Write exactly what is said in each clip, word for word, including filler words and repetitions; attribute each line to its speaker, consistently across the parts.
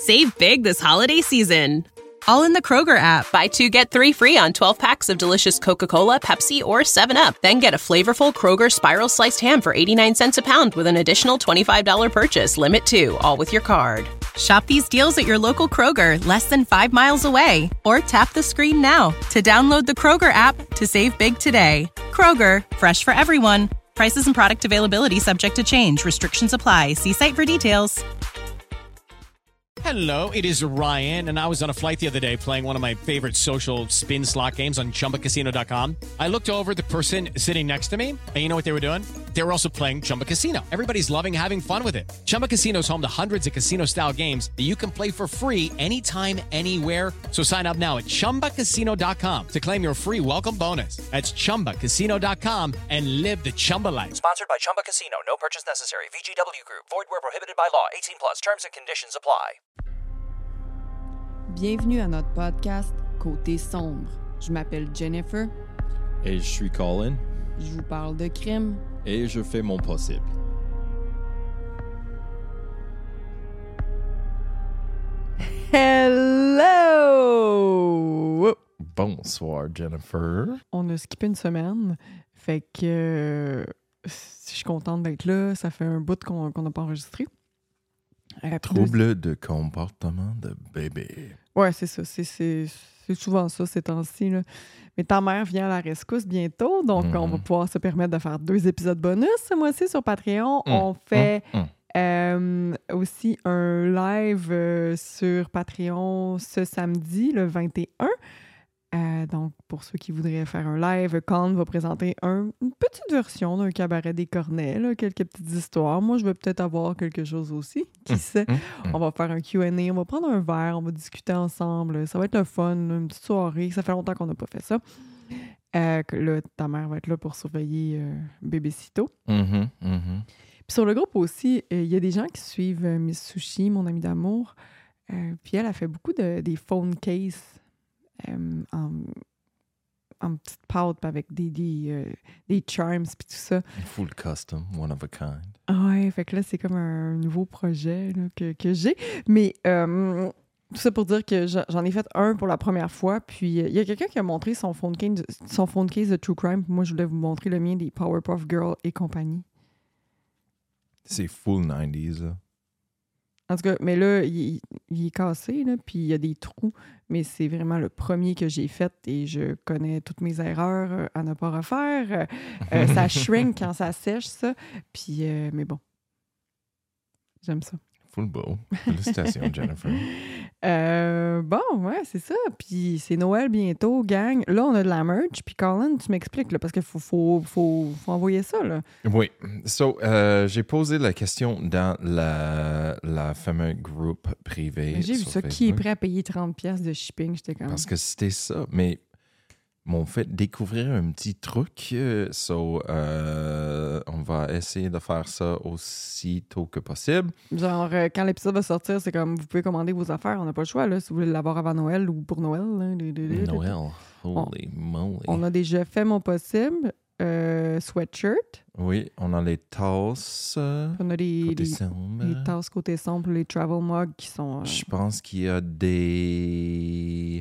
Speaker 1: Save big this holiday season. All in the Kroger app. Buy two, get three free on twelve packs of delicious Coca-Cola, Pepsi, or seven up. Then get a flavorful Kroger Spiral Sliced Ham for eighty-nine cents a pound with an additional twenty-five dollars purchase. Limit two, all with your card. Shop these deals at your local Kroger, less than five miles away. Or tap the screen now to download the Kroger app to save big today. Kroger, fresh for everyone. Prices and product availability subject to change. Restrictions apply. See site for details.
Speaker 2: Hello, it is Ryan, and I was on a flight the other day playing one of my favorite social spin slot games on Chumba Casino dot com. I looked over at the person sitting next to me, and you know what they were doing? They were also playing Chumba Casino. Everybody's loving having fun with it. Chumba Casino is home to hundreds of casino-style games that you can play for free anytime, anywhere. So sign up now at Chumba Casino dot com to claim your free welcome bonus. That's Chumba Casino dot com and live the Chumba life.
Speaker 3: Sponsored by Chumba Casino. No purchase necessary. V G W Group. Void where prohibited by law. eighteen plus. Terms and conditions apply.
Speaker 4: Bienvenue à notre podcast Côté sombre. Je m'appelle Jennifer.
Speaker 5: Et je suis Colin.
Speaker 4: Je vous parle de crime.
Speaker 5: Et je fais mon possible.
Speaker 4: Hello!
Speaker 5: Bonsoir, Jennifer.
Speaker 4: On a skippé une semaine. Fait que euh, je suis contente d'être là. Ça fait un bout qu'on n'a pas enregistré. Euh,
Speaker 5: Trouble de comportement de bébé.
Speaker 4: Ouais, c'est ça. C'est, c'est, c'est souvent ça ces temps-ci. Là. Mais ta mère vient à la rescousse bientôt, donc mm. on va pouvoir se permettre de faire deux épisodes bonus ce mois-ci sur Patreon. Mm. On fait mm. euh, aussi un live euh, sur Patreon ce samedi, le vingt et un. Euh, donc, pour ceux qui voudraient faire un live, Colin va présenter un, une petite version d'un cabaret des cornets, là, quelques petites histoires. Moi, je vais peut-être avoir quelque chose aussi, qui mmh, sait. Mmh, mmh. On va faire un Q and A, on va prendre un verre, on va discuter ensemble. Ça va être le fun, une petite soirée. Ça fait longtemps qu'on n'a pas fait ça. Euh, que là, ta mère va être là pour surveiller euh, bébé Cito.
Speaker 5: Mmh, mmh.
Speaker 4: Puis sur le groupe aussi, il euh, y a des gens qui suivent euh, Miss Sushi, mon amie d'amour. Euh, puis elle a fait beaucoup de, des phone cases. Euh, en, en petite pâte avec des, des, euh, des charms puis tout ça.
Speaker 5: Full custom, one of a kind.
Speaker 4: Ouais, fait que là, c'est comme un nouveau projet là, que, que j'ai. Mais euh, tout ça pour dire que j'en ai fait un pour la première fois. Puis il euh, y a quelqu'un qui a montré son phone case, son phone case de True Crime. Moi, je voulais vous montrer le mien des Powerpuff Girls et compagnie.
Speaker 5: C'est full nineties, là.
Speaker 4: En tout cas, mais là, il, il est cassé, là, puis il y a des trous. Mais c'est vraiment le premier que j'ai fait et je connais toutes mes erreurs à ne pas refaire. Euh, ça shrink quand ça sèche, ça. Puis, euh, mais bon, j'aime ça.
Speaker 5: Full beau. Félicitations, Jennifer.
Speaker 4: Euh, bon, ouais, c'est ça. Puis c'est Noël bientôt, gang. Là, on a de la merch. Puis Colin, tu m'expliques, là, parce qu'il faut, faut, faut, faut envoyer ça, là.
Speaker 5: Oui. So, euh, j'ai posé la question dans la, la fameux groupe privé.
Speaker 4: J'ai vu ça.
Speaker 5: Facebook.
Speaker 4: Qui est prêt à payer trente dollars de shipping? J'étais comme...
Speaker 5: Parce que c'était ça. Mais m'ont fait découvrir un petit truc. So, euh, on va essayer de faire ça aussi tôt que possible.
Speaker 4: Genre, euh, quand l'épisode va sortir, c'est comme, vous pouvez commander vos affaires. On n'a pas le choix, là, si vous voulez l'avoir avant Noël ou pour Noël. Là.
Speaker 5: Noël, holy
Speaker 4: on,
Speaker 5: moly.
Speaker 4: On a déjà fait mon possible. Euh, sweatshirt.
Speaker 5: Oui, on a les tasses.
Speaker 4: On a les,
Speaker 5: côté
Speaker 4: les,
Speaker 5: sombre.
Speaker 4: les tasses côté sombre, les travel mugs qui sont... Euh...
Speaker 5: Je pense qu'il y a des...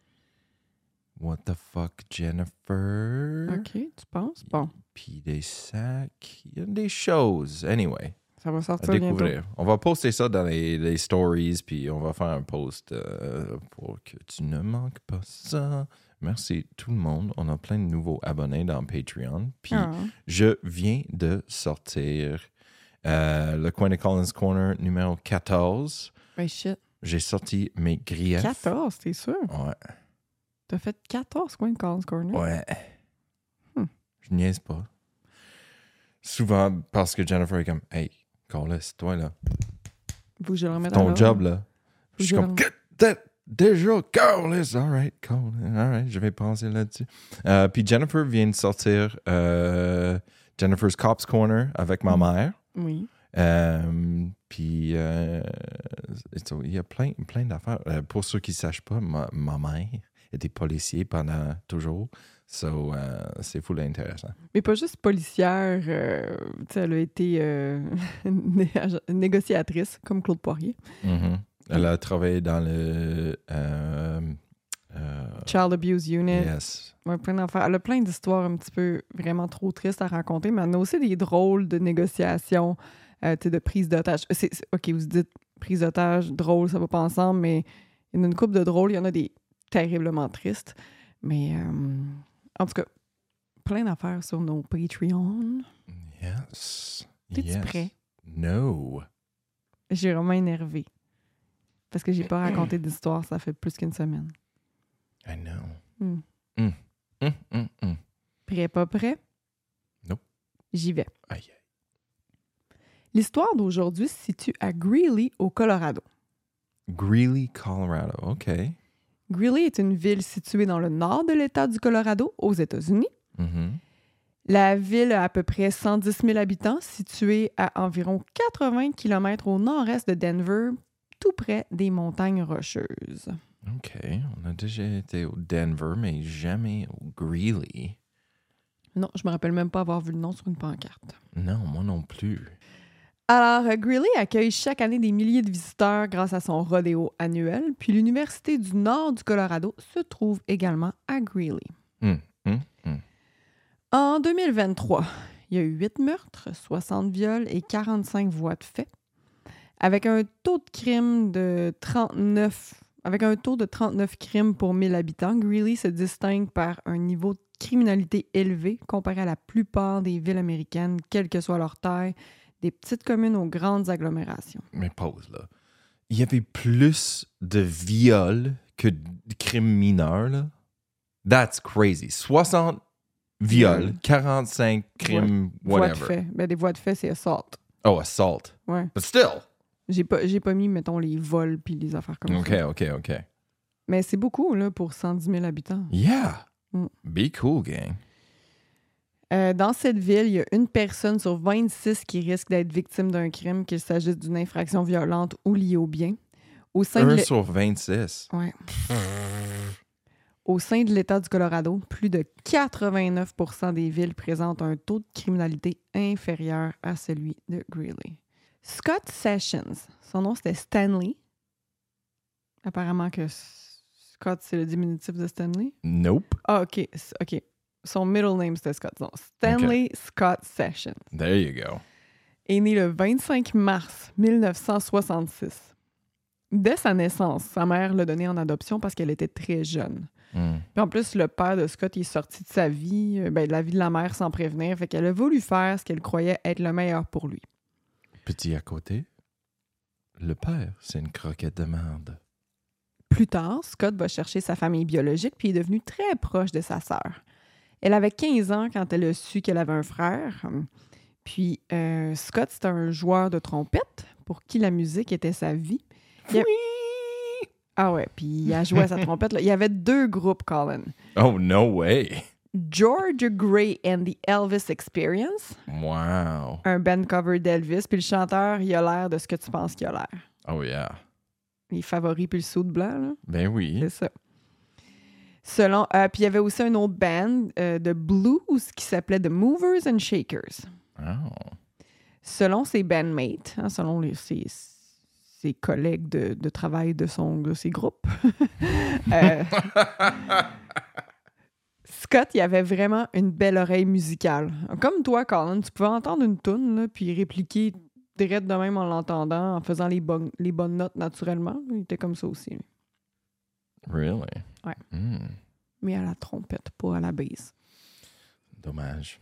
Speaker 5: What the fuck, Jennifer?
Speaker 4: OK, tu penses? Bon.
Speaker 5: Puis des sacs. Il y a des choses. Anyway.
Speaker 4: Ça va sortir
Speaker 5: à découvrir.
Speaker 4: bientôt.
Speaker 5: On va poster ça dans les, les stories, puis on va faire un post euh, pour que tu ne manques pas ça. Merci tout le monde. On a plein de nouveaux abonnés dans Patreon. Puis
Speaker 4: ah.
Speaker 5: je viens de sortir euh, le Coin de Colin's Corner numéro quatorze.
Speaker 4: Ben shit.
Speaker 5: J'ai sorti mes griefs.
Speaker 4: quatorze, t'es sûr?
Speaker 5: Ouais.
Speaker 4: T'as fait quatorze Coin de Colin's Corner?
Speaker 5: Ouais.
Speaker 4: Hmm.
Speaker 5: Je niaise pas. Souvent, parce que Jennifer est comme, hey, Colin, c'est toi là.
Speaker 4: Faut que je le remette
Speaker 5: Ton
Speaker 4: à
Speaker 5: job là. Je suis
Speaker 4: que
Speaker 5: comme, get that déjà, Colin, all right, Colin, all right, je vais penser là-dessus. Euh, puis Jennifer vient de sortir euh, Jennifer's Cops Corner avec ma mère.
Speaker 4: Oui.
Speaker 5: Euh, puis euh, il y a plein, plein d'affaires. Euh, pour ceux qui ne sachent pas, ma, ma mère était policier pendant toujours. So, euh, c'est full intéressant.
Speaker 4: Mais pas juste policière. Euh, elle a été euh, né- négociatrice, comme Claude Poirier.
Speaker 5: Mm-hmm. Elle a travaillé dans le... Euh, euh,
Speaker 4: Child Abuse Unit.
Speaker 5: Yes.
Speaker 4: Ouais, plein d'affaires. Elle a plein d'histoires un petit peu vraiment trop tristes à raconter, mais elle a aussi des drôles de négociations, euh, de prise d'otage. C'est, c'est, OK, vous dites prise d'otage, drôle, ça va pas ensemble, mais il y en a une couple de drôles, il y en a des terriblement tristes. Mais euh, en tout cas, plein d'affaires sur nos Patreon.
Speaker 5: Yes.
Speaker 4: T'es-tu
Speaker 5: yes.
Speaker 4: prêt?
Speaker 5: No.
Speaker 4: J'ai vraiment énervé. Parce que j'ai pas raconté d'histoire, ça fait plus qu'une semaine.
Speaker 5: I know.
Speaker 4: Mm.
Speaker 5: Mm. Mm, mm, mm.
Speaker 4: Prêt, pas prêt?
Speaker 5: Nope.
Speaker 4: J'y vais.
Speaker 5: Aïe, aïe.
Speaker 4: L'histoire d'aujourd'hui se situe à Greeley, au Colorado.
Speaker 5: Greeley, Colorado. OK.
Speaker 4: Greeley est une ville située dans le nord de l'État du Colorado, aux États-Unis.
Speaker 5: Mm-hmm.
Speaker 4: La ville a à peu près cent dix mille habitants, située à environ quatre-vingts kilomètres au nord-est de Denver, tout près des montagnes Rocheuses.
Speaker 5: OK. On a déjà été au Denver, mais jamais au Greeley.
Speaker 4: Non, je me rappelle même pas avoir vu le nom sur une pancarte.
Speaker 5: Non, moi non plus.
Speaker 4: Alors, Greeley accueille chaque année des milliers de visiteurs grâce à son rodéo annuel, puis l'Université du Nord du Colorado se trouve également à Greeley.
Speaker 5: Mm, mm, mm.
Speaker 4: En deux mille vingt-trois, il y a eu huit meurtres, soixante viols et quarante-cinq voies de fait. Avec un taux de crime de trente-neuf, avec un taux de trente-neuf crimes pour mille habitants, Greeley se distingue par un niveau de criminalité élevé comparé à la plupart des villes américaines, quelle que soit leur taille, des petites communes aux grandes agglomérations.
Speaker 5: Mais pause, là. Il y avait plus de viols que de crimes mineurs, là. That's crazy. soixante viols,
Speaker 4: Ouais.
Speaker 5: quarante-cinq crimes,
Speaker 4: Voies
Speaker 5: whatever.
Speaker 4: de fait. Ben, des voies de fait, c'est assault.
Speaker 5: Oh, assault.
Speaker 4: Ouais.
Speaker 5: But still.
Speaker 4: J'ai pas, j'ai pas mis, mettons, les vols puis les affaires comme
Speaker 5: OK,
Speaker 4: ça.
Speaker 5: OK, OK.
Speaker 4: Mais c'est beaucoup, là, pour cent dix mille habitants.
Speaker 5: Yeah.
Speaker 4: Mm.
Speaker 5: Be cool, gang.
Speaker 4: Euh, dans cette ville, il y a une personne sur vingt-six qui risque d'être victime d'un crime, qu'il s'agisse d'une infraction violente ou liée au bien. Au sein, de
Speaker 5: Un
Speaker 4: l'É-
Speaker 5: sur vingt-six.
Speaker 4: ouais. Au sein de l'État du Colorado, plus de quatre-vingt-neuf pour cent des villes présentent un taux de criminalité inférieur à celui de Greeley. Scott Sessions, son nom c'était Stanley. Apparemment que Scott, c'est le diminutif de Stanley.
Speaker 5: Nope.
Speaker 4: Ah, OK. S- OK. Son middle name, c'était Scott. Non, Stanley Scott Sessions
Speaker 5: There you go.
Speaker 4: est né le vingt-cinq mars mille neuf cent soixante-six. Dès sa naissance, sa mère l'a donné en adoption parce qu'elle était très jeune.
Speaker 5: Mm.
Speaker 4: Puis en plus, le père de Scott il est sorti de sa vie, euh, ben, de la vie de la mère sans prévenir. Fait qu'elle a voulu faire ce qu'elle croyait être le meilleur pour lui.
Speaker 5: Petit à côté, le père, c'est une croquette de merde.
Speaker 4: Plus tard, Scott va chercher sa famille biologique puis est devenu très proche de sa sœur. Elle avait quinze ans quand elle a su qu'elle avait un frère. Puis euh, Scott, c'était un joueur de trompette pour qui la musique était sa vie. Il a... Ah ouais, puis il a joué à sa trompette. Là. Il y avait deux groupes, Colin.
Speaker 5: Oh, no way.
Speaker 4: Georgia Gray and the Elvis Experience,
Speaker 5: Wow.
Speaker 4: un band cover d'Elvis, puis le chanteur, il a l'air de ce que tu penses qu'il a l'air.
Speaker 5: Oh, yeah.
Speaker 4: Les favoris puis le saut de blanc, là.
Speaker 5: Ben oui.
Speaker 4: C'est ça. Selon, euh, puis il y avait aussi un autre band euh, de blues qui s'appelait The Movers and Shakers.
Speaker 5: Oh.
Speaker 4: Selon ses bandmates, hein, selon les, ses, ses collègues de, de travail de, son, de ses groupes, euh, Scott, il avait vraiment une belle oreille musicale. Comme toi, Colin, tu pouvais entendre une toune là, puis répliquer direct de même en l'entendant, en faisant les, bon, les bonnes notes naturellement. Il était comme ça aussi. Lui.
Speaker 5: Really?
Speaker 4: Ouais.
Speaker 5: Mm.
Speaker 4: Mais à la trompette, pas à la basse.
Speaker 5: Dommage.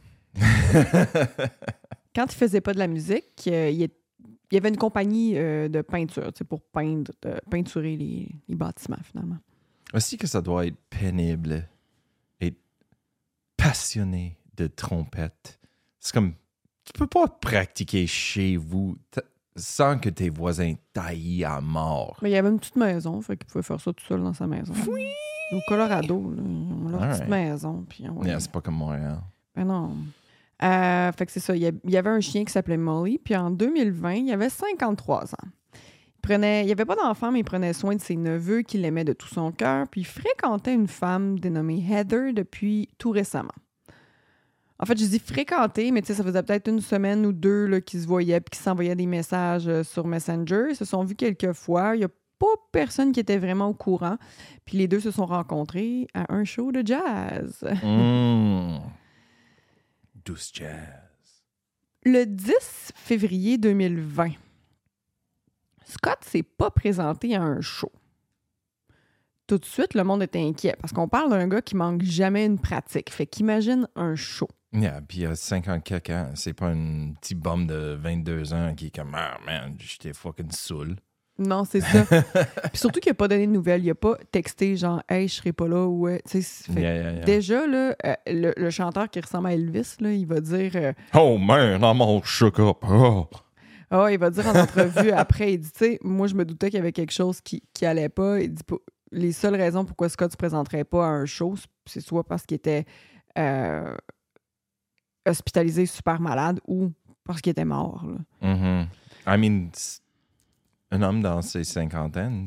Speaker 4: Quand il faisait pas de la musique, euh, il, est, il y avait une compagnie euh, de peinture, tu sais, pour peindre, de peinturer les, les bâtiments, finalement.
Speaker 5: Aussi que ça doit être pénible, être passionné de trompette. C'est comme, tu peux pas pratiquer chez vous t- sans que tes voisins taillent à mort.
Speaker 4: Mais il y avait une petite maison, fait qu'il pouvait faire ça tout seul dans sa maison. Oui! Au Colorado, là, ils ont leur
Speaker 5: All
Speaker 4: petite
Speaker 5: right.
Speaker 4: maison. Puis, ouais.
Speaker 5: Yeah, c'est pas comme Montréal.
Speaker 4: Ben non. Euh, fait que c'est ça. Il y, a, il y avait un chien qui s'appelait Molly, puis en deux mille vingt, il avait cinquante-trois ans. Il prenait, il n'y avait pas d'enfant, mais il prenait soin de ses neveux qu'il aimait de tout son cœur, puis il fréquentait une femme dénommée Heather depuis tout récemment. En fait, je dis fréquenter, mais tu sais, ça faisait peut-être une semaine ou deux là, qu'ils se voyaient puis qu'ils s'envoyaient des messages euh, sur Messenger. Ils se sont vus quelques fois. Il y a pas personne qui était vraiment au courant. Puis les deux se sont rencontrés à un show de jazz.
Speaker 5: Mm. Douce jazz.
Speaker 4: Le dix février deux mille vingt, Scott s'est pas présenté à un show. Tout de suite, le monde était inquiet parce qu'on parle d'un gars qui manque jamais une pratique. Fait qu'imagine un show.
Speaker 5: Yeah, puis il y a cinquante ans, c'est pas un petit bum de vingt-deux ans qui est comme « Ah, man, j'étais fucking saoul. »
Speaker 4: Non, c'est ça. Puis surtout qu'il n'a pas donné de nouvelles. Il n'a pas texté genre « Hey, je serai pas là » ou ouais, tu sais.
Speaker 5: Yeah, yeah, yeah.
Speaker 4: Déjà, là, euh, le, le chanteur qui ressemble à Elvis, là, il va dire euh,
Speaker 5: « Oh man, I'm all shook up. Oh. »
Speaker 4: Ah, oh, il va dire en entrevue après, il dit, tu sais, moi, je me doutais qu'il y avait quelque chose qui, qui allait pas. Il dit, les seules raisons pourquoi Scott ne se présenterait pas à un show, c'est soit parce qu'il était euh, hospitalisé super malade ou parce qu'il était mort. Là.
Speaker 5: Mm-hmm. I mean, un homme dans ses cinquantaines,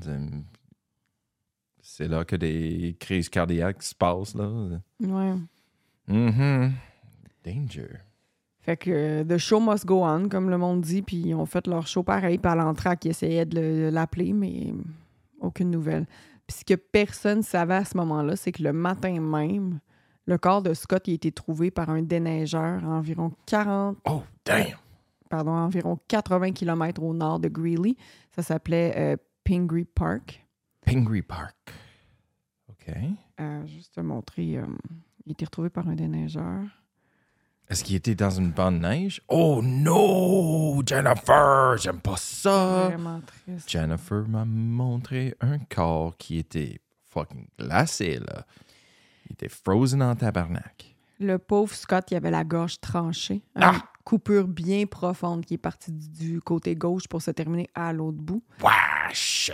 Speaker 5: c'est là que des crises cardiaques se passent, là.
Speaker 4: Ouais.
Speaker 5: Mm-hmm. Danger.
Speaker 4: Fait que The Show Must Go On, comme le monde dit, puis ils ont fait leur show pareil, puis à l'entraque, ils essayaient de le, l'appeler, mais aucune nouvelle. Puis ce que personne ne savait à ce moment-là, c'est que le matin même, le corps de Scott il a été trouvé par un déneigeur à environ quarante...
Speaker 5: Oh, damn!
Speaker 4: Pardon, environ quatre-vingts kilomètres au nord de Greeley. Ça s'appelait euh, Pingree Park.
Speaker 5: Pingree Park. OK.
Speaker 4: Euh, juste te montrer, euh, il a été retrouvé par un déneigeur.
Speaker 5: Est-ce qu'il était dans une bonne neige? Oh non! Jennifer! J'aime pas ça!
Speaker 4: Vraiment triste.
Speaker 5: Jennifer m'a montré un corps qui était fucking glacé, là. Il était frozen en tabarnak.
Speaker 4: Le pauvre Scott, il avait la gorge tranchée.
Speaker 5: Ah!
Speaker 4: Une coupure bien profonde qui est partie du côté gauche pour se terminer à l'autre bout.
Speaker 5: Wesh!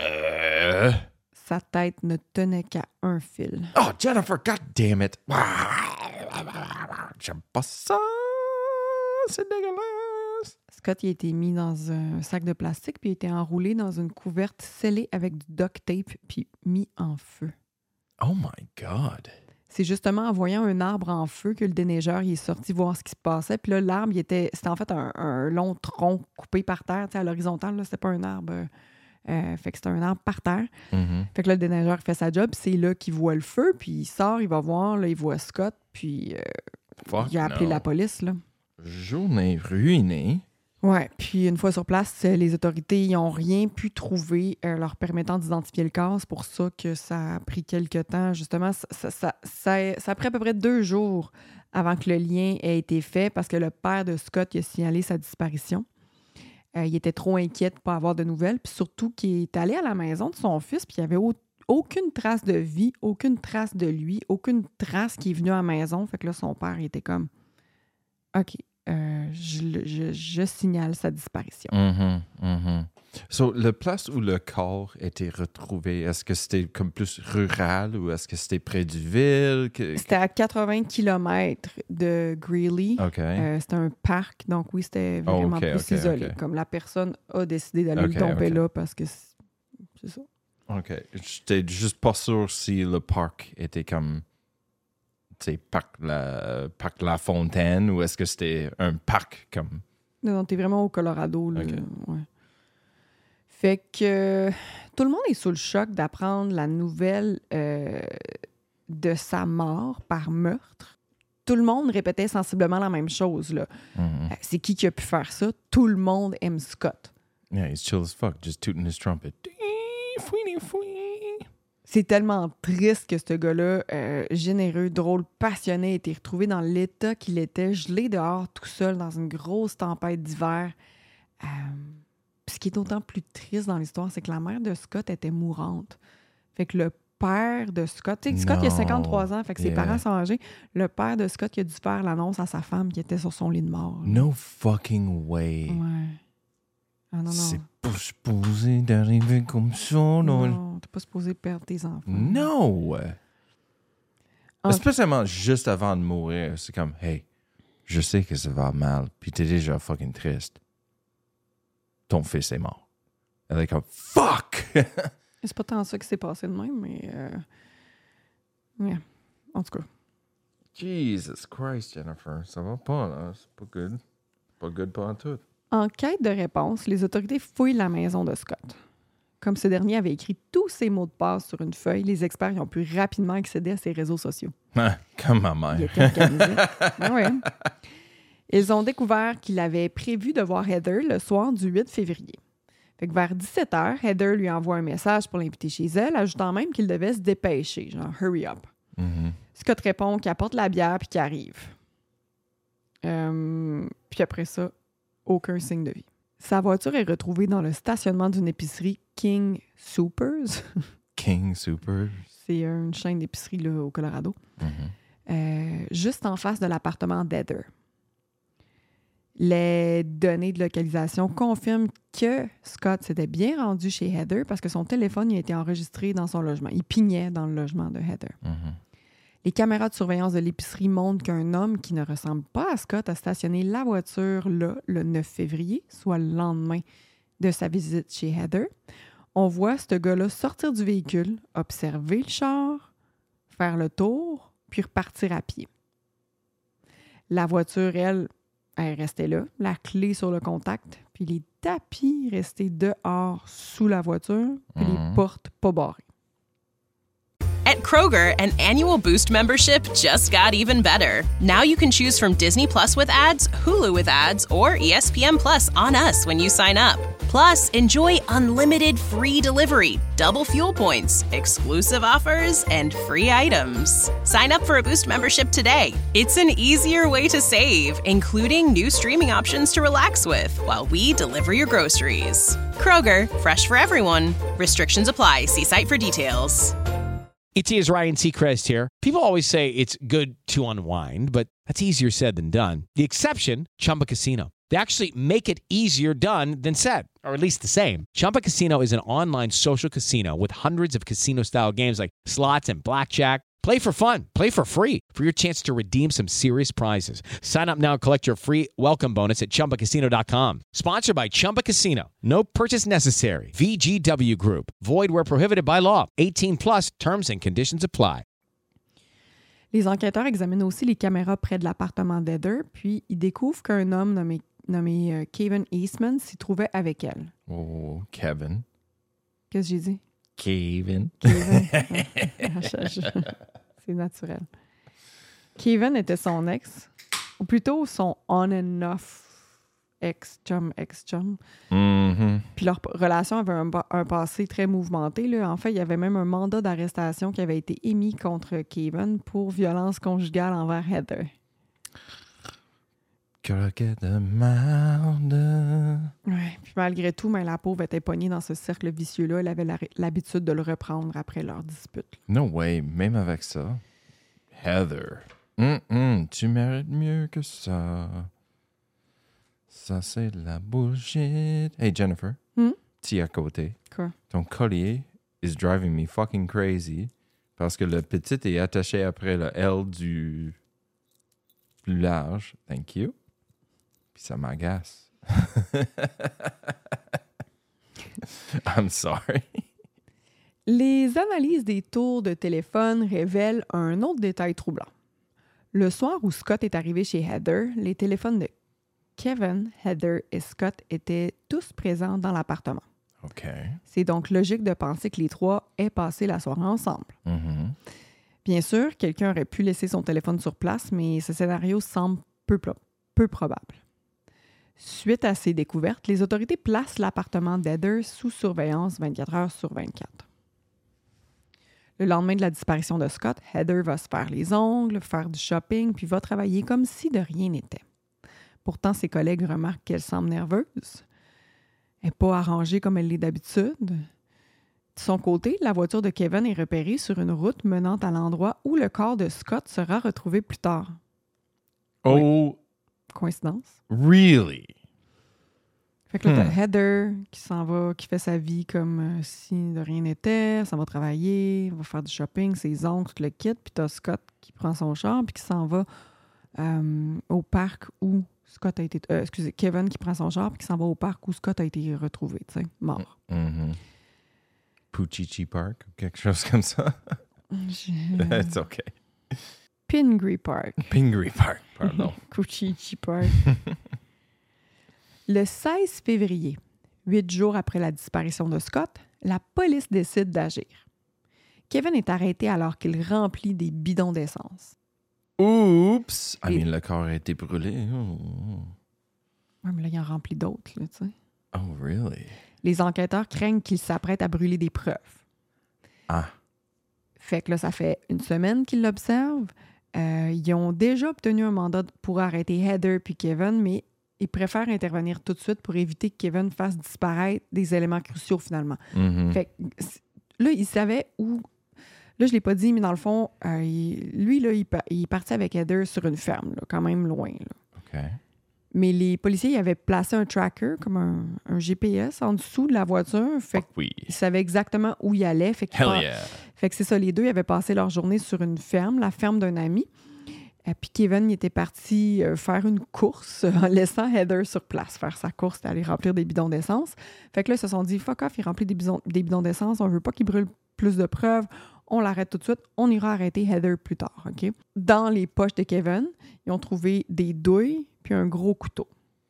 Speaker 4: Sa tête ne tenait qu'à un fil.
Speaker 5: Oh, Jennifer, god damn it! J'aime pas ça! C'est dégueulasse!
Speaker 4: Scott, il a été mis dans un sac de plastique puis il a été enroulé dans une couverte scellée avec du duct tape puis mis en feu.
Speaker 5: Oh my God!
Speaker 4: C'est justement en voyant un arbre en feu que le déneigeur il est sorti voir ce qui se passait. Puis là, l'arbre, il était, c'était en fait un, un long tronc coupé par terre, tu sais, à l'horizontale. Là, c'était pas un arbre. Euh, fait que c'était un arbre par terre.
Speaker 5: Mm-hmm.
Speaker 4: Fait que là, le déneigeur fait sa job. C'est là qu'il voit le feu. Puis il sort, il va voir. Là, il voit Scott. Puis euh,
Speaker 5: Fuck
Speaker 4: il a appelé
Speaker 5: no.
Speaker 4: la police. Là.
Speaker 5: Journée ruinée.
Speaker 4: Ouais. Puis une fois sur place, les autorités n'ont rien pu trouver euh, leur permettant d'identifier le corps. C'est pour ça que ça a pris quelques temps. Justement, ça, ça, ça, ça, ça a pris à peu près deux jours avant que le lien ait été fait parce que le père de Scott il a signalé sa disparition. Euh, il était trop inquiet de ne pas avoir de nouvelles. Puis surtout qu'il est allé à la maison de son fils puis il n'y avait au- aucune trace de vie, aucune trace de lui, aucune trace qui est venue à la maison. Fait que là, son père il était comme « OK. » Euh, je, je, je signale sa disparition.
Speaker 5: Mm-hmm, mm-hmm. So, le place où le corps était retrouvé, est-ce que c'était comme plus rural ou est-ce que c'était près du ville? Que...
Speaker 4: C'était à quatre-vingts kilomètres de Greeley.
Speaker 5: OK.
Speaker 4: Euh, c'était un parc, donc oui, c'était vraiment
Speaker 5: Oh, okay,
Speaker 4: plus
Speaker 5: okay,
Speaker 4: isolé.
Speaker 5: okay.
Speaker 4: Comme la personne a décidé d'aller
Speaker 5: Okay,
Speaker 4: le tomber
Speaker 5: okay.
Speaker 4: là parce que c'est, c'est ça.
Speaker 5: OK. J'étais juste pas sûr si le parc était comme... Tu sais, parc la, parc La Fontaine ou est-ce que c'était un parc comme...
Speaker 4: Non, non, t'es vraiment au Colorado. Là.
Speaker 5: OK.
Speaker 4: Ouais. Fait que euh, tout le monde est sous le choc d'apprendre la nouvelle euh, de sa mort par meurtre. Tout le monde répétait sensiblement la même chose. Là.
Speaker 5: Mm-hmm.
Speaker 4: Euh, c'est qui qui a pu faire ça? Tout le monde aime Scott.
Speaker 5: Yeah, he's chill as fuck, just tooting his trumpet. Fouini, fouini.
Speaker 4: C'est tellement triste que ce gars-là, euh, généreux, drôle, passionné, ait été retrouvé dans l'état qu'il était, gelé dehors, tout seul, dans une grosse tempête d'hiver. Euh, Puis ce qui est d'autant plus triste dans l'histoire, c'est que la mère de Scott était mourante. Fait que le père de Scott, tu sais, Scott, il a
Speaker 5: Non.
Speaker 4: cinquante-trois ans, fait que ses
Speaker 5: Yeah.
Speaker 4: parents sont âgés. Le père de Scott, il a dû faire l'annonce à sa femme qui était sur son lit de mort. là.
Speaker 5: No fucking way.
Speaker 4: Ouais. Ah non, non.
Speaker 5: C'est pas supposé d'arriver comme ça, non?
Speaker 4: Non, t'es pas supposé perdre tes enfants.
Speaker 5: No!
Speaker 4: En-
Speaker 5: Spécialement juste avant de mourir, c'est comme, hey, je sais que ça va mal, puis t'es déjà fucking triste. Ton fils est mort. Elle est comme, fuck!
Speaker 4: C'est pas tant ça qui s'est passé de même, mais... Euh... Yeah. En tout cas.
Speaker 5: Jesus Christ, Jennifer, ça va pas, là. C'est pas good. Pas good pas en tout.
Speaker 4: En quête de réponse, les autorités fouillent la maison de Scott. Comme ce dernier avait écrit tous ses mots de passe sur une feuille, les experts y ont pu rapidement accéder à ses réseaux sociaux.
Speaker 5: Ah, comme ma mère.
Speaker 4: Il était organisé. Ah ouais. Ils ont découvert qu'il avait prévu de voir Heather le soir du huit février. Fait que vers dix-sept heures, Heather lui envoie un message pour l'inviter chez elle, ajoutant même qu'il devait se dépêcher, genre « hurry up
Speaker 5: Mm-hmm. ».
Speaker 4: Scott répond qu'il apporte la bière puis qu'il arrive. Euh, puis après ça, aucun signe de vie. Sa voiture est retrouvée dans le stationnement d'une épicerie King Soopers.
Speaker 5: King Super.
Speaker 4: C'est une chaîne d'épicerie là, au Colorado.
Speaker 5: Mm-hmm.
Speaker 4: Euh, juste en face de l'appartement d'Heather. Les données de localisation confirment que Scott s'était bien rendu chez Heather parce que son téléphone y a été enregistré dans son logement. Il pignait dans le logement de Heather.
Speaker 5: Mm-hmm.
Speaker 4: Les caméras de surveillance de l'épicerie montrent qu'un homme qui ne ressemble pas à Scott a stationné la voiture là le neuf février, soit le lendemain de sa visite chez Heather. On voit ce gars-là sortir du véhicule, observer le char, faire le tour, puis repartir à pied. La voiture, elle, elle restait là, la clé sur le contact, puis les tapis restaient dehors sous la voiture, puis
Speaker 5: Mhm.
Speaker 4: les portes pas barrées.
Speaker 1: At Kroger, an annual Boost membership just got even better. Now you can choose from Disney Plus with ads, Hulu with ads, or E S P N Plus on us when you sign up. Plus, enjoy unlimited free delivery, double fuel points, exclusive offers, and free items. Sign up for a Boost membership today. It's an easier way to save, including new streaming options to relax with while we deliver your groceries. Kroger, fresh for everyone. Restrictions apply. See site for details.
Speaker 2: E T is Ryan Seacrest here. People always say it's good to unwind, but that's easier said than done. The exception, Chumba Casino. They actually make it easier done than said, or at least the same. Chumba Casino is an online social casino with hundreds of casino-style games like slots and blackjack. Play for fun. Play for free for your chance to redeem some serious prizes. Sign up now and collect your free welcome bonus at chumba casino dot com. Sponsored by Chumba Casino. No purchase necessary. V G W Group. Void where prohibited by law. eighteen plus terms and conditions apply.
Speaker 4: Les enquêteurs examinent aussi les caméras près de l'appartement d'Heather, puis ils découvrent qu'un homme nommé, nommé euh, Kevin Eastman s'y trouvait avec elle.
Speaker 5: Oh, Kevin.
Speaker 4: Qu'est-ce que j'ai dit?
Speaker 5: Kevin.
Speaker 4: Kevin. Je- je- C'est naturel. Kevin était son ex, ou plutôt son on and off ex-chum, ex-chum.
Speaker 5: Mm-hmm.
Speaker 4: Puis leur p- relation avait un, ba- un passé très mouvementé, là. En fait, il y avait même un mandat d'arrestation qui avait été émis contre Kevin pour violence conjugale envers Heather.
Speaker 5: Croquette de marde.
Speaker 4: Ouais. Puis malgré tout, mais la pauvre était pognée dans ce cercle vicieux-là. Elle avait la- l'habitude de le reprendre après leur dispute.
Speaker 5: No way, même avec ça. Heather. Mm-mm, tu mérites mieux que ça. Ça, c'est de la bullshit. Hey, Jennifer.
Speaker 4: Hmm?
Speaker 5: T'es à côté.
Speaker 4: Quoi?
Speaker 5: Ton collier is driving me fucking crazy parce que le petit est attaché après le L du plus large. Thank you. Puis ça m'agace. I'm sorry.
Speaker 4: Les analyses des tours de téléphone révèlent un autre détail troublant. Le soir où Scott est arrivé chez Heather, les téléphones de Kevin, Heather et Scott étaient tous présents dans l'appartement.
Speaker 5: OK.
Speaker 4: C'est donc logique de penser que les trois aient passé la soirée ensemble.
Speaker 5: Mm-hmm.
Speaker 4: Bien sûr, quelqu'un aurait pu laisser son téléphone sur place, mais ce scénario semble peu, pro- peu probable. Suite à ces découvertes, les autorités placent l'appartement d'Heather sous surveillance vingt-quatre heures sur vingt-quatre. Le lendemain de la disparition de Scott, Heather va se faire les ongles, faire du shopping, puis va travailler comme si de rien n'était. Pourtant, ses collègues remarquent qu'elle semble nerveuse. Elle n'est pas arrangée comme elle l'est d'habitude. De son côté, la voiture de Kevin est repérée sur une route menant à l'endroit où le corps de Scott sera retrouvé plus tard.
Speaker 5: Oh,
Speaker 4: Coïncidence?
Speaker 5: really?
Speaker 4: Fait que là,
Speaker 5: Hmm.
Speaker 4: t'as Heather qui s'en va, qui fait sa vie comme euh, si de rien n'était, s'en va travailler, va faire du shopping, ses ongles, tout le kit, puis t'as Scott qui prend son char puis qui s'en va euh, au parc où Scott a été... Euh, excusez, Kevin qui prend son char puis qui s'en va au parc où Scott a été retrouvé, tu sais, mort.
Speaker 5: Mm-hmm. Poochichi Park ou quelque chose comme ça.
Speaker 4: Je-
Speaker 5: It's okay.
Speaker 4: Pingree Park.
Speaker 5: Pingree Park, pardon.
Speaker 4: Cochiti Park. Le seize février, huit jours après la disparition de Scott, la police décide d'agir. Kevin est arrêté alors qu'il remplit des bidons d'essence.
Speaker 5: Oups! I
Speaker 4: Et-
Speaker 5: mean, le corps a été brûlé. Oh,
Speaker 4: Ouais, mais là, il en remplit d'autres, là, tu sais.
Speaker 5: oh really?
Speaker 4: Les enquêteurs craignent qu'il s'apprête à brûler des preuves.
Speaker 5: Ah.
Speaker 4: Fait que là, ça fait une semaine qu'ils l'observent. Euh, ils ont déjà obtenu un mandat pour arrêter Heather puis Kevin, mais ils préfèrent intervenir tout de suite pour éviter que Kevin fasse disparaître des éléments cruciaux, finalement.
Speaker 5: Mhm.
Speaker 4: Fait que, c- là, il savait où... Là, je ne l'ai pas dit, mais dans le fond, euh, il- lui, là, il, pa- il est parti avec Heather sur une ferme, là, quand même loin. Là.
Speaker 5: OK.
Speaker 4: Mais les policiers ils avaient placé un tracker, comme un, un G P S, en dessous de la voiture. Fait
Speaker 5: Fuck oui.
Speaker 4: qu'ils savaient exactement où il allait. Fait, qu'ils
Speaker 5: Hell
Speaker 4: pen-
Speaker 5: yeah.
Speaker 4: fait que c'est ça, les deux, ils avaient passé leur journée sur une ferme, la ferme d'un ami. Et puis Kevin il était parti euh, faire une course en laissant Heather sur place, faire sa course et aller remplir des bidons d'essence. Fait que là, ils se sont dit, fuck off, il remplit des bidons, des bidons d'essence, on veut pas qu'il brûle plus de preuves, on l'arrête tout de suite, on ira arrêter Heather plus tard, OK? Dans les poches de Kevin, ils ont trouvé des douilles puis un gros couteau.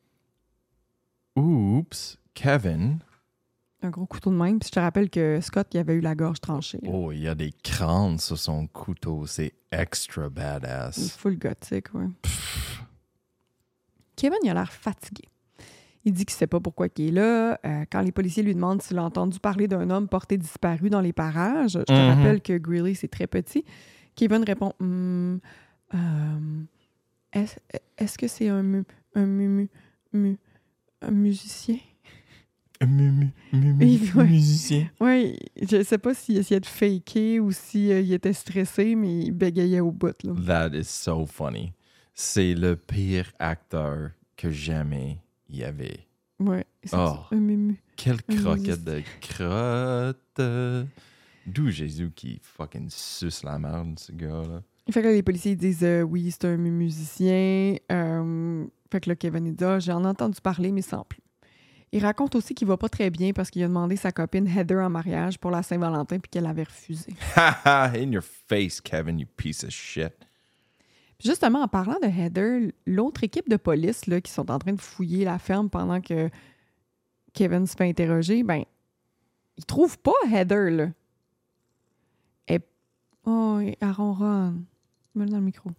Speaker 5: Oups! Kevin.
Speaker 4: Un gros couteau de même. Puis je te rappelle que Scott, il avait eu la gorge tranchée. là.
Speaker 5: Oh, il y a des crânes sur son couteau. C'est extra
Speaker 4: Il est
Speaker 5: badass.
Speaker 4: full gothique, ouais. Kevin, il a l'air fatigué. Il dit qu'il ne sait pas pourquoi il est là. Euh, quand les policiers lui demandent s'il a entendu parler d'un homme porté disparu dans les parages, je te
Speaker 5: Mhm.
Speaker 4: rappelle que Greeley, c'est très petit. Kevin répond Hum, euh, est-ce, est-ce que c'est un, mu, un, mu, mu- mu- un musicien?
Speaker 5: Mu- mu- mu-
Speaker 4: Il- ouais.
Speaker 5: Musicien.
Speaker 4: Oui, je ne sais pas s'il essayait de faker ou s'il était stressé, mais il bégayait au bout. Là.
Speaker 5: That is so funny. C'est le pire acteur que jamais il y avait.
Speaker 4: Ouais, c'est
Speaker 5: Oh.
Speaker 4: ça, un mumu.
Speaker 5: Quelle
Speaker 4: Un
Speaker 5: croquette de crotte. D'où Jésus qui fucking suce la merde, ce gars-là.
Speaker 4: Fait que là, les policiers ils disent euh, oui, c'est un musicien. Euh, fait que là, Kevin il dit ah, j'en ai entendu parler, mais sans plus. Il raconte aussi qu'il va pas très bien parce qu'il a demandé sa copine Heather en mariage pour la Saint-Valentin puis qu'elle avait refusé.
Speaker 5: Haha, in your face, Kevin, you piece of shit.
Speaker 4: Puis justement, en parlant de Heather, l'autre équipe de police là, qui sont en train de fouiller la ferme pendant que Kevin se fait interroger, ben, ils trouvent pas Heather, là. Elle... Oh, elle ronronne. Mets-le dans le micro.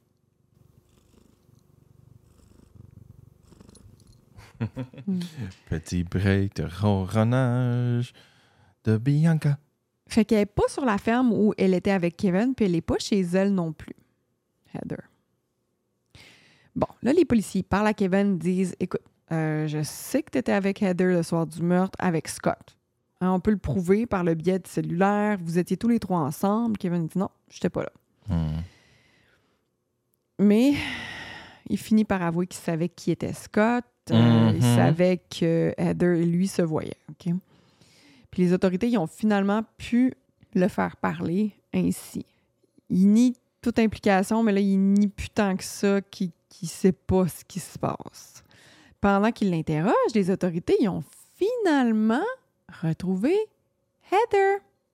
Speaker 5: Petit break de ronronnage de Bianca.
Speaker 4: Fait qu'elle n'est pas sur la ferme où elle était avec Kevin, puis elle n'est pas chez elle non plus, Heather. Bon, là, les policiers parlent à Kevin, disent « Écoute, euh, je sais que tu étais avec Heather le soir du meurtre avec Scott. Hein, on peut le prouver par le biais de cellulaire. Vous étiez tous les trois ensemble. » Kevin dit « Non, je n'étais pas là.
Speaker 5: Hmm. »
Speaker 4: Mais il finit par avouer qu'il savait qui était Scott. Euh, Il
Speaker 5: Mhm.
Speaker 4: savait que Heather et lui se voyaient. OK? Puis les autorités ils ont finalement pu le faire parler ainsi. Il nie toute implication, mais là, il nie plus tant que ça qu'il ne sait pas ce qui se passe. Pendant qu'il l'interroge, les autorités ils ont finalement retrouvé Heather.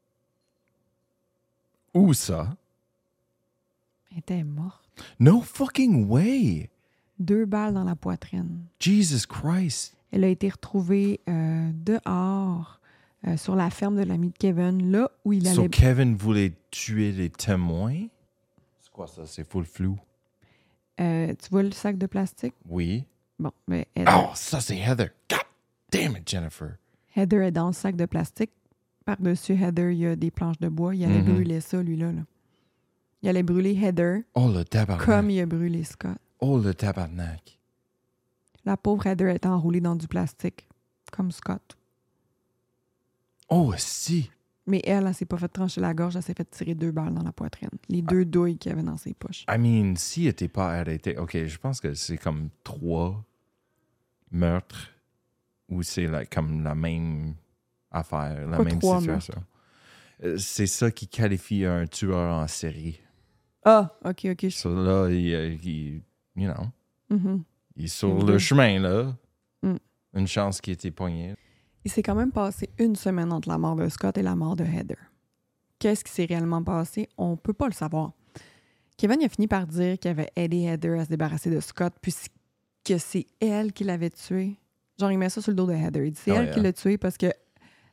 Speaker 5: Où ça?
Speaker 4: Elle était morte.
Speaker 5: No fucking way!
Speaker 4: Deux balles dans la poitrine.
Speaker 5: Jesus Christ!
Speaker 4: Elle a été retrouvée euh, dehors, euh, sur la ferme de l'ami de Kevin, là où il allait...
Speaker 5: So Kevin voulait tuer les témoins? C'est quoi ça? C'est full flou.
Speaker 4: Euh, tu vois le sac de plastique?
Speaker 5: Oui.
Speaker 4: Bon, mais Heather,
Speaker 5: Oh, ça c'est Heather. God damn it, Jennifer.
Speaker 4: Heather est dans le sac de plastique. Par-dessus Heather, il y a des planches de bois. Il allait
Speaker 5: Mhm.
Speaker 4: brûler ça, lui-là. Là. Il allait brûler Heather
Speaker 5: Oh, le tabarnak.
Speaker 4: comme il a brûlé Scott.
Speaker 5: Oh, le tabarnak.
Speaker 4: La pauvre Heather est enroulée dans du plastique, comme Scott.
Speaker 5: Oh, si.
Speaker 4: Mais elle, elle s'est pas fait trancher la gorge, elle s'est fait tirer deux balles dans la poitrine. Les deux douilles qu'il y avait dans ses poches.
Speaker 5: I mean, s'il n'était pas arrêté, OK, je pense que c'est comme trois meurtres où c'est like, comme la même affaire, la
Speaker 4: Pas
Speaker 5: même
Speaker 4: trois
Speaker 5: situation. Euh, C'est ça qui qualifie un tueur en série.
Speaker 4: Ah, OK, OK. je-
Speaker 5: So là, il, euh, il- you know,
Speaker 4: Mhm.
Speaker 5: il est sur
Speaker 4: Ok.
Speaker 5: le chemin, là.
Speaker 4: Mm.
Speaker 5: Une chance qu'il était poigné.
Speaker 4: Il s'est quand même passé une semaine entre la mort de Scott et la mort de Heather. Qu'est-ce qui s'est réellement passé? On peut pas le savoir. Kevin il a fini par dire qu'il avait aidé Heather à se débarrasser de Scott, puisque c'est elle qui l'avait tué. Genre, il met ça sur le dos de Heather. Il dit c'est
Speaker 5: Oh,
Speaker 4: elle
Speaker 5: yeah.
Speaker 4: qui l'a tué parce que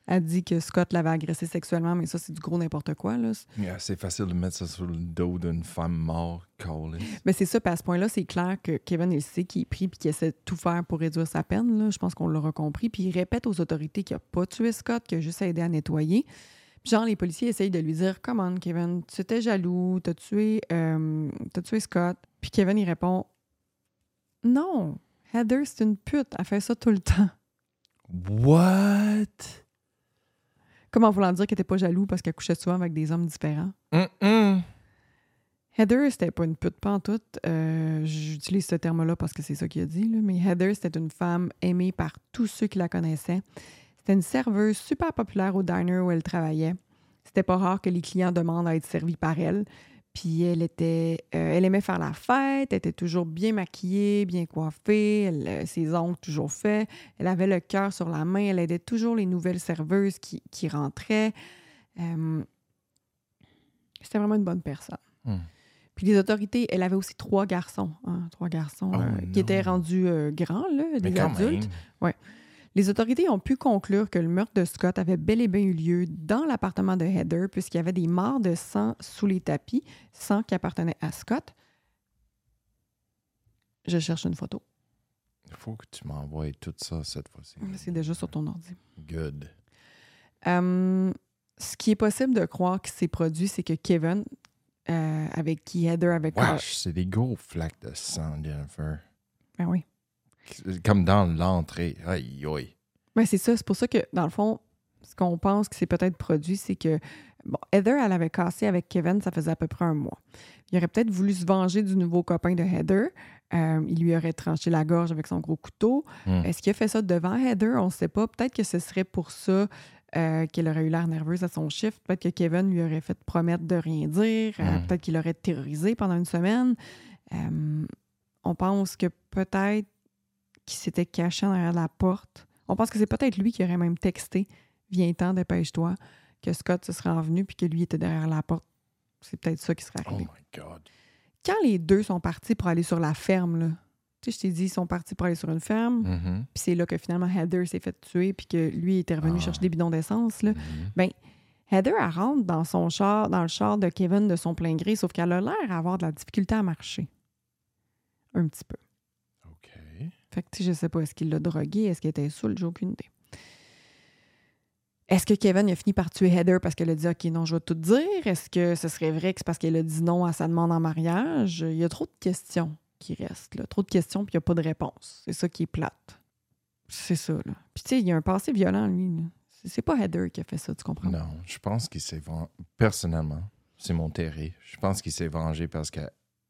Speaker 4: a dit que Scott l'avait agressé sexuellement, mais ça, c'est du gros n'importe quoi. Là.
Speaker 5: Yeah, c'est facile de mettre ça sur le dos d'une femme morte, Collis.
Speaker 4: Mais c'est ça, puis à ce point-là, c'est clair que Kevin, il sait qu'il est pris puis qu'il essaie de tout faire pour réduire sa peine. Là. Je pense qu'on l'aura compris. Puis il répète aux autorités qu'il n'a pas tué Scott, qu'il a juste aidé à nettoyer. Puis genre, les policiers essayent de lui dire « Come on, Kevin, tu étais jaloux, t'as tué, euh, t'as tué Scott. » Puis Kevin, il répond « Non, Heather, c'est une pute, elle fait ça tout le temps. »
Speaker 5: What?
Speaker 4: Comment voulant dire qu'elle n'était pas jaloux parce qu'elle couchait souvent avec des hommes différents?
Speaker 5: Mm-mm.
Speaker 4: Heather, c'était pas une pute pantoute. Euh, j'utilise ce terme-là parce que c'est ça qu'il a dit. Là. Mais Heather, c'était une femme aimée par tous ceux qui la connaissaient. C'était une serveuse super populaire au diner où elle travaillait. C'était pas rare que les clients demandent à être servis par elle. Puis elle était, euh, elle aimait faire la fête, elle était toujours bien maquillée, bien coiffée, elle, euh, ses ongles toujours faits. Elle avait le cœur sur la main, elle aidait toujours les nouvelles serveuses qui, qui rentraient. Euh, c'était vraiment une bonne personne.
Speaker 5: Mm.
Speaker 4: Puis les autorités, elle avait aussi trois garçons, hein, trois garçons
Speaker 5: Oh,
Speaker 4: euh, qui étaient rendus euh, grands, là,
Speaker 5: Mais
Speaker 4: des
Speaker 5: quand
Speaker 4: adultes.
Speaker 5: même.
Speaker 4: Ouais. Les autorités ont pu conclure que le meurtre de Scott avait bel et bien eu lieu dans l'appartement de Heather puisqu'il y avait des mares de sang sous les tapis, sang qui appartenait à Scott. Je cherche une photo.
Speaker 5: Il faut que tu m'envoies tout ça cette fois-ci.
Speaker 4: C'est déjà sur ton ordi.
Speaker 5: Good.
Speaker 4: Euh, ce qui est possible de croire qui s'est produit, c'est que Kevin, euh, avec qui Heather avait...
Speaker 5: Wesh, c'est des gros flaques de sang, Jennifer.
Speaker 4: Ben oui.
Speaker 5: Comme dans l'entrée. Aïe, aïe.
Speaker 4: Ben c'est ça. C'est pour ça que, dans le fond, ce qu'on pense que c'est peut-être produit, c'est que bon, Heather, elle avait cassé avec Kevin, ça faisait à peu près un mois. Il aurait peut-être voulu se venger du nouveau copain de Heather. Euh, il lui aurait tranché la gorge avec son gros couteau.
Speaker 5: Mm.
Speaker 4: Est-ce qu'il a fait ça devant Heather? On ne sait pas. Peut-être que ce serait pour ça euh, qu'elle aurait eu l'air nerveuse à son chiffre. Peut-être que Kevin lui aurait fait promettre de rien dire. Euh,
Speaker 5: Mm.
Speaker 4: peut-être qu'il l'aurait terrorisé pendant une semaine. Euh, on pense que peut-être qu'il s'était caché derrière la porte. On pense que c'est peut-être lui qui aurait même texté « Viens-t'en, dépêche-toi », que Scott se serait envenu puis que lui était derrière la porte. C'est peut-être ça qui serait
Speaker 5: Oh
Speaker 4: arrivé.
Speaker 5: my God.
Speaker 4: Quand les deux sont partis pour aller sur la ferme, là, tu sais, je t'ai dit, ils sont partis pour aller sur une ferme,
Speaker 5: Mm-hmm.
Speaker 4: puis c'est là que finalement Heather s'est fait tuer puis que lui était revenu
Speaker 5: Ah.
Speaker 4: chercher des bidons d'essence, là.
Speaker 5: Mm-hmm.
Speaker 4: Ben, Heather, elle rentre dans son char, dans le char de Kevin de son plein gré, sauf qu'elle a l'air d'avoir de la difficulté à marcher. Un petit peu.
Speaker 5: OK.
Speaker 4: Fait que, tu sais, je sais pas, est-ce qu'il l'a drogué? Est-ce qu'il était saoul? J'ai aucune idée. Est-ce que Kevin a fini par tuer Heather parce qu'elle a dit « OK, non, je vais tout dire? » Est-ce que ce serait vrai que c'est parce qu'elle a dit non à sa demande en mariage? Il y a trop de questions qui restent, là. Trop de questions, puis il n'y a pas de réponse. C'est ça qui est plate. C'est ça, là. Puis, tu sais, il y a un passé violent, lui, là. C'est, c'est pas Heather qui a fait ça, tu comprends?
Speaker 5: Non, je pense qu'il s'est vengé. Personnellement, c'est mon théorie. Je pense qu'il s'est vengé parce qu'il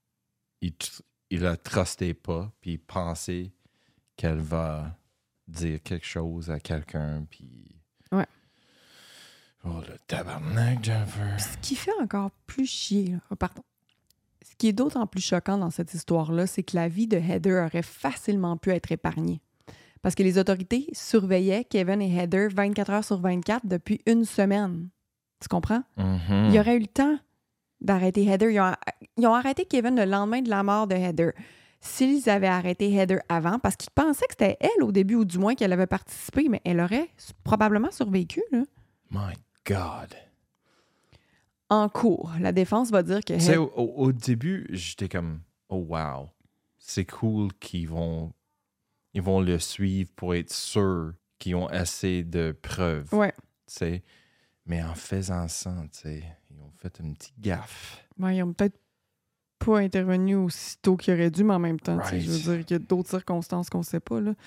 Speaker 5: il la trustait pas, puis il pensait qu'elle va dire quelque chose à quelqu'un, puis...
Speaker 4: Ouais.
Speaker 5: Oh, le tabarnak, Jennifer.
Speaker 4: Puis ce qui fait encore plus chier, là, oh, pardon. Ce qui est d'autant plus choquant dans cette histoire-là, c'est que la vie de Heather aurait facilement pu être épargnée. Parce que les autorités surveillaient Kevin et Heather vingt-quatre heures sur vingt-quatre depuis une semaine. Tu comprends?
Speaker 5: Mm-hmm.
Speaker 4: Il y aurait eu le temps d'arrêter Heather. Ils ont, ils ont arrêté Kevin le lendemain de la mort de Heather. S'ils avaient arrêté Heather avant, parce qu'ils pensaient que c'était elle au début, ou du moins qu'elle avait participé, mais elle aurait probablement survécu, là.
Speaker 5: My God.
Speaker 4: En cours, la défense va dire que...
Speaker 5: Tu sais,
Speaker 4: Heather-
Speaker 5: au, au- au début, j'étais comme, oh wow, c'est cool qu'ils vont, ils vont le suivre pour être sûr qu'ils ont assez de preuves.
Speaker 4: Ouais.
Speaker 5: Tu sais. Mais en faisant ça, tu sais, ils ont fait une petite gaffe.
Speaker 4: Ouais, ils n'ont peut-être pas intervenu aussitôt qu'ils auraient dû, mais en même temps, tu sais,
Speaker 5: Right.
Speaker 4: je veux dire qu'il y a d'autres circonstances qu'on ne sait pas, là.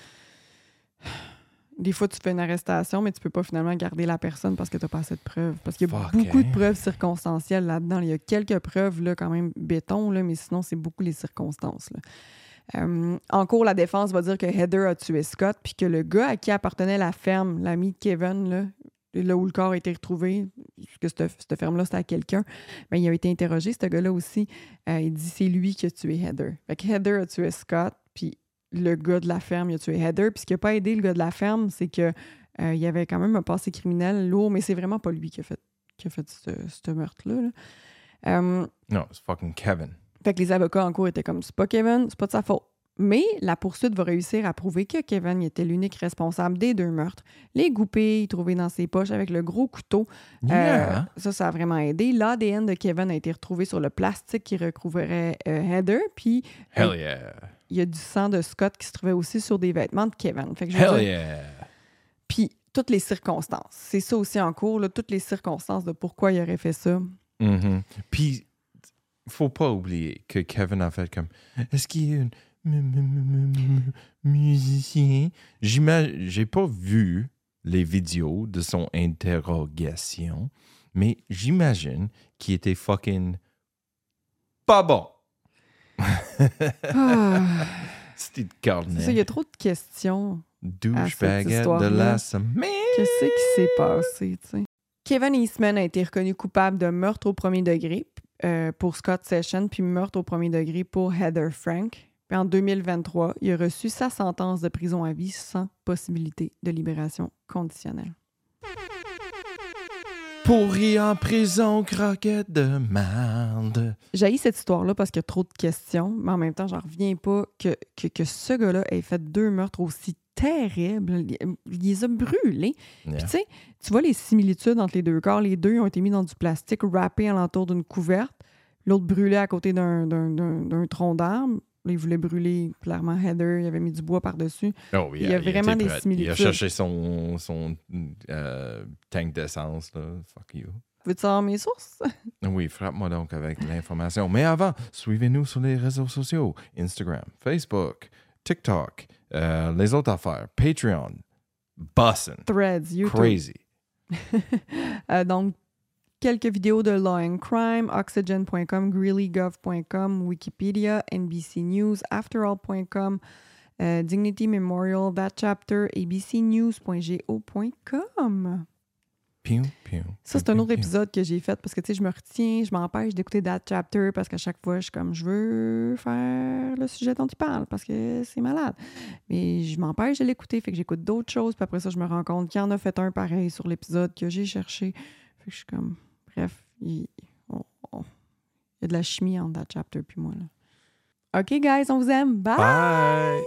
Speaker 4: Des fois, tu fais une arrestation, mais tu peux pas finalement garder la personne parce que tu n'as pas assez de preuves. Parce qu'il y a
Speaker 5: Fuck,
Speaker 4: beaucoup
Speaker 5: hein?
Speaker 4: de preuves circonstancielles là-dedans. Il y a quelques preuves, là, quand même, béton, là, mais sinon, c'est beaucoup les circonstances, là. Euh, en cours, la défense va dire que Heather a tué Scott, puis que le gars à qui appartenait la ferme, l'ami de Kevin, là, là où le corps a été retrouvé, que cette, cette ferme-là, c'était à quelqu'un, ben, il a été interrogé, ce gars-là aussi. Euh, il dit c'est lui qui a tué Heather. Fait que Heather a tué Scott, puis le gars de la ferme, il a tué Heather. Puis ce qui n'a pas aidé le gars de la ferme, c'est que euh, il y avait quand même un passé criminel lourd, mais c'est vraiment pas lui qui a fait, qui a fait ce, ce meurtre-là, là. Euh,
Speaker 5: Non, c'est fucking Kevin.
Speaker 4: fait que les avocats en cours étaient comme, c'est pas Kevin, c'est pas de sa faute. Mais la poursuite va réussir à prouver que Kevin était l'unique responsable des deux meurtres. Les goupilles trouvées dans ses poches avec le gros couteau,
Speaker 5: Yeah.
Speaker 4: euh, ça, ça a vraiment aidé. L'A D N de Kevin a été retrouvé sur le plastique qui recouvrait euh, Heather. Puis,
Speaker 5: Hell
Speaker 4: euh,
Speaker 5: yeah.
Speaker 4: il y a du sang de Scott qui se trouvait aussi sur des vêtements de Kevin. Fait que je veux
Speaker 5: Hell
Speaker 4: dire,
Speaker 5: yeah.
Speaker 4: puis, toutes les circonstances. C'est ça aussi en cours, là, toutes les circonstances de pourquoi il aurait fait ça.
Speaker 5: Mm-hmm. Puis, faut pas oublier que Kevin a fait comme est-ce qu'il est un m- m- m- m- musicien? J'imagine, j'ai pas vu les vidéos de son interrogation, mais j'imagine qu'il était fucking pas bon.
Speaker 4: Ah,
Speaker 5: C'était de
Speaker 4: c'est ça, il y
Speaker 5: cornet.
Speaker 4: a trop de questions.
Speaker 5: Douchebag de
Speaker 4: histoire-là.
Speaker 5: la semaine.
Speaker 4: Qu'est-ce qui s'est passé, tu sais? Kevin Eastman a été reconnu coupable de meurtre au premier degré euh, pour Scott Sessions, puis meurtre au premier degré pour Heather Frank. Puis en deux mille vingt-trois, il a reçu sa sentence de prison à vie sans possibilité de libération conditionnelle.
Speaker 5: Pourri en prison, croquette de merde.
Speaker 4: J'haïs cette histoire-là parce qu'il y a trop de questions, mais en même temps, j'en reviens pas que, que, que ce gars-là ait fait deux meurtres aussi terribles. Il, il les a brûlés.
Speaker 5: Yeah.
Speaker 4: Puis tu sais, tu vois les similitudes entre les deux corps. Les deux ont été mis dans du plastique râpé alentour d'une couverte. L'autre brûlé à côté d'un, d'un, d'un, d'un tronc d'arbre. Là, il voulait brûler clairement Heather. Il avait mis du bois par-dessus.
Speaker 5: Oh,
Speaker 4: Il y a vraiment
Speaker 5: était
Speaker 4: des
Speaker 5: prêt.
Speaker 4: similitudes.
Speaker 5: Il a cherché son, son euh, tank d'essence. Là. Fuck you.
Speaker 4: Veux-tu savoir mes sources?
Speaker 5: Oui, frappe-moi donc avec l'information. Mais avant, suivez-nous sur les réseaux sociaux. Instagram, Facebook, TikTok, euh, les autres affaires, Patreon, Bussin',
Speaker 4: Threads, YouTube.
Speaker 5: Crazy.
Speaker 4: Euh, donc, quelques vidéos de Law and Crime, oxygen point com, greeley gov point com, Wikipédia, N B C News, afterall point com, euh, Dignity Memorial, That Chapter, a b c news point g o point com.
Speaker 5: Piou, piou,
Speaker 4: Ça, c'est
Speaker 5: piou,
Speaker 4: un autre
Speaker 5: piou.
Speaker 4: épisode que j'ai fait parce que, tu sais, je me retiens, je m'empêche d'écouter That Chapter parce qu'à chaque fois, je suis comme, je veux faire le sujet dont il parle parce que c'est malade. Mais je m'empêche de l'écouter, fait que j'écoute d'autres choses, puis après ça, je me rends compte qu'il y en a fait un pareil sur l'épisode que j'ai cherché. Fait que je suis comme, bref, il, on- on- il y a de la chimie entre That Chapter puis moi, là. OK, guys, on vous aime. Bye!
Speaker 5: Bye.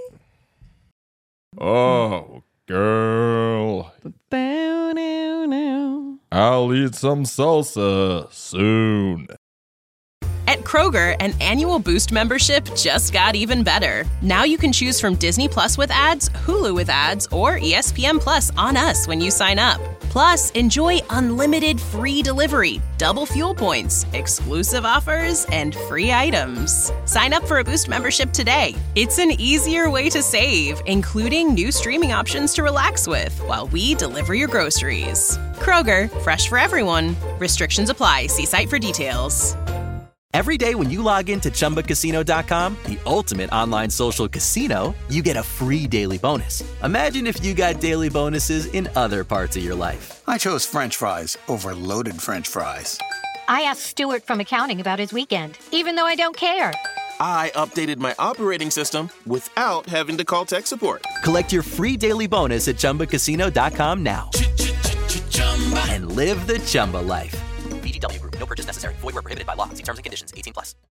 Speaker 5: Oh, girl.
Speaker 4: Down, down, down.
Speaker 5: I'll eat some salsa soon.
Speaker 1: At Kroger, an annual Boost membership just got even better. Now you can choose from Disney Plus with ads, Hulu with ads, or E S P N Plus on us when you sign up. Plus, enjoy unlimited free delivery, double fuel points, exclusive offers, and free items. Sign up for a Boost membership today. It's an easier way to save, including new streaming options to relax with while we deliver your groceries. Kroger, fresh for everyone. Restrictions apply. See site for details.
Speaker 3: Every day when you log into Chumba Casino dot com, the ultimate online social casino, you get a free daily bonus. Imagine if you got daily bonuses in other parts of your life.
Speaker 6: I chose French fries over loaded French fries.
Speaker 7: I asked Stuart from accounting about his weekend, even though I don't care.
Speaker 8: I updated my operating system without having to call tech support.
Speaker 3: Collect your free daily bonus at Chumba Casino dot com now. And live the Chumba life. V G W Group. No purchase necessary. Void where prohibited by law. See terms and conditions. eighteen plus.